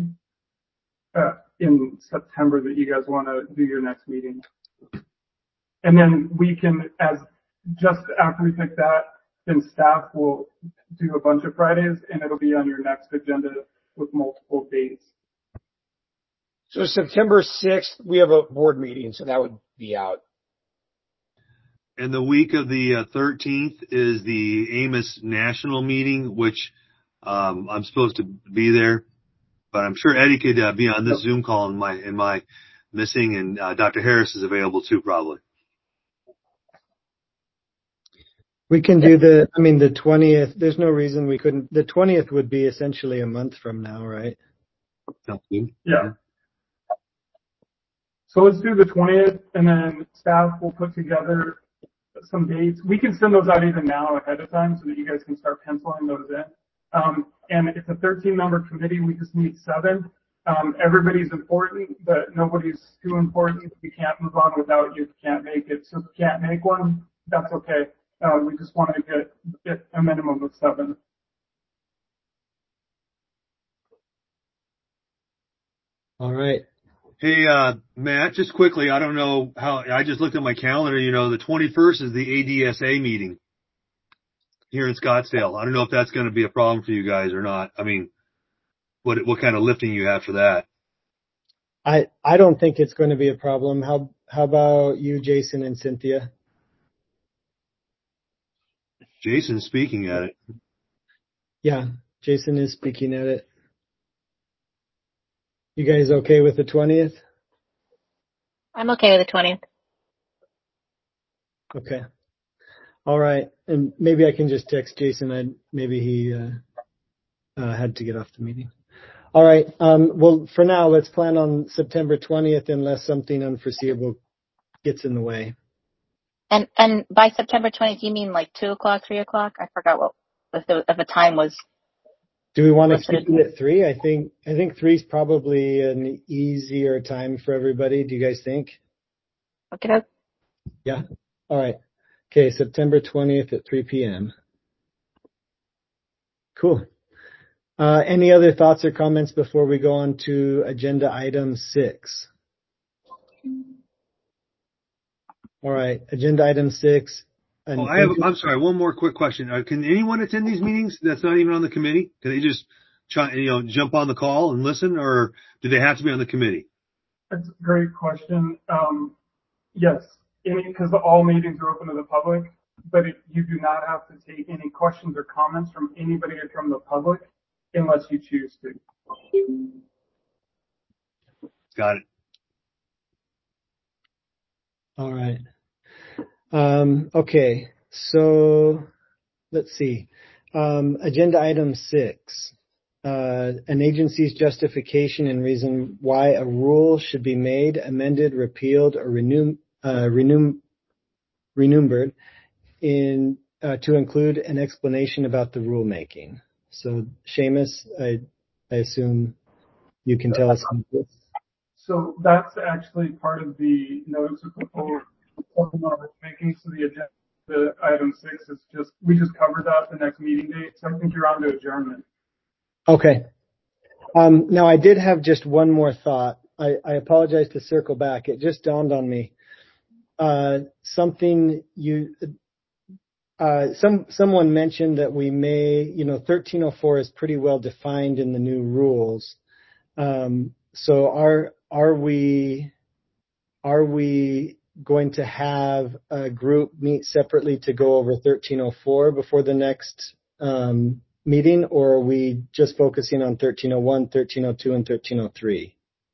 Speaker 13: in September that you guys want to do your next meeting. And then we can, just after we pick that, then staff will do a bunch of Fridays, and it'll be on your next agenda with multiple dates.
Speaker 2: So September 6th, we have a board meeting, so that would be out.
Speaker 6: And the week of the 13th is the AMOS national meeting, which I'm supposed to be there, but I'm sure Eddie could be on this Zoom call in my missing, and Dr. Harris is available too, probably.
Speaker 7: We can do the 20th. There's no reason we couldn't. The 20th would be essentially a month from now, right?
Speaker 13: Yeah. So let's do the 20th, and then staff will put together some dates. We can send those out even now ahead of time so that you guys can start penciling those in. And it's a 13-member committee. We just need 7. Everybody's important, but nobody's too important. We can't move on without you if you can't make it. So if you can't make one, that's okay. We just want to get a minimum of 7.
Speaker 7: All right.
Speaker 6: Hey, Matt, just quickly, I don't know how, I just looked at my calendar, the 21st is the ADSA meeting here in Scottsdale. I don't know if that's going to be a problem for you guys or not. I mean, what kind of lifting you have for that?
Speaker 7: I don't think it's going to be a problem. How about you, Jason and Cynthia?
Speaker 6: Jason's speaking at it.
Speaker 7: Yeah, Jason is speaking at it. You guys okay with the 20th?
Speaker 5: I'm okay with the 20th.
Speaker 7: Okay. All right. And maybe I can just text Jason. Maybe he had to get off the meeting. All right. Well, for now, let's plan on September 20th unless something unforeseeable gets in the way.
Speaker 5: And by September 20th, you mean like 2 o'clock, 3 o'clock? I forgot if a time was.
Speaker 7: Do we want to keep it at 3? I think 3 is probably an easier time for everybody. Do you guys think?
Speaker 5: Okay.
Speaker 7: Yeah. All right. Okay. September 20th at 3 p.m. Cool. Any other thoughts or comments before we go on to agenda item 6? All right. Agenda item 6.
Speaker 6: I'm sorry. One more quick question. Can anyone attend these meetings that's not even on the committee? Can they just jump on the call and listen, or do they have to be on the committee?
Speaker 13: That's a great question. Yes, because all meetings are open to the public, but you do not have to take any questions or comments from anybody from the public unless you choose to.
Speaker 6: Got it.
Speaker 7: All right. Okay. So let's see. Agenda item 6. An agency's justification and reason why a rule should be made, amended, repealed, or renumbered to include an explanation about the rulemaking. So, Seamus, I assume you can tell us.
Speaker 13: So that's actually part of the notice of proposal making. So the agenda item 6 is we just covered that the next meeting date. So I think you're on to adjournment.
Speaker 7: Okay. Now I did have just one more thought. I apologize to circle back. It just dawned on me. Someone mentioned that we may, 1304 is pretty well defined in the new rules. So are we going to have a group meet separately to go over 1304 before the next meeting, or are we just focusing on 1301, 1302, and 1303?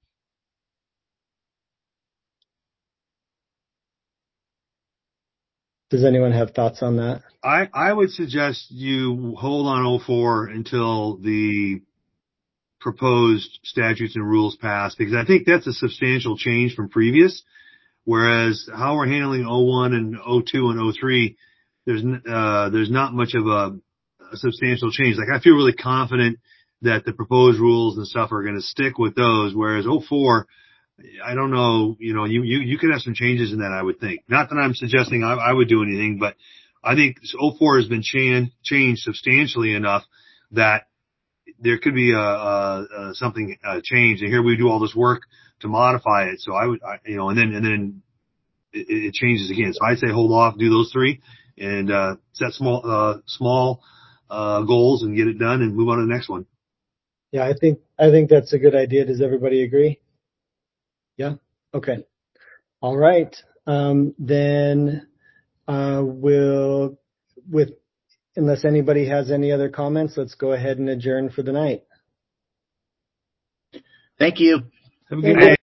Speaker 7: Does anyone have thoughts on that?
Speaker 6: I would suggest you hold on 04 until the proposed statutes and rules pass, because I think that's a substantial change from previous. Whereas how we're handling 01 and 02 and 03, there's not much of a substantial change. Like, I feel really confident that the proposed rules and stuff are going to stick with those. Whereas 04, I don't know, you could have some changes in that, I would think. Not that I'm suggesting I would do anything, but I think 04 has been changed substantially enough that there could be something changed. And here we do all this work to modify it. So and then it changes again. So I'd say hold off, do those three, and set small goals and get it done, and move on to the next one.
Speaker 7: Yeah, I think that's a good idea. Does everybody agree? Yeah. Okay. All right. Then unless anybody has any other comments, let's go ahead and adjourn for the night.
Speaker 4: Thank you.
Speaker 6: Have a good day.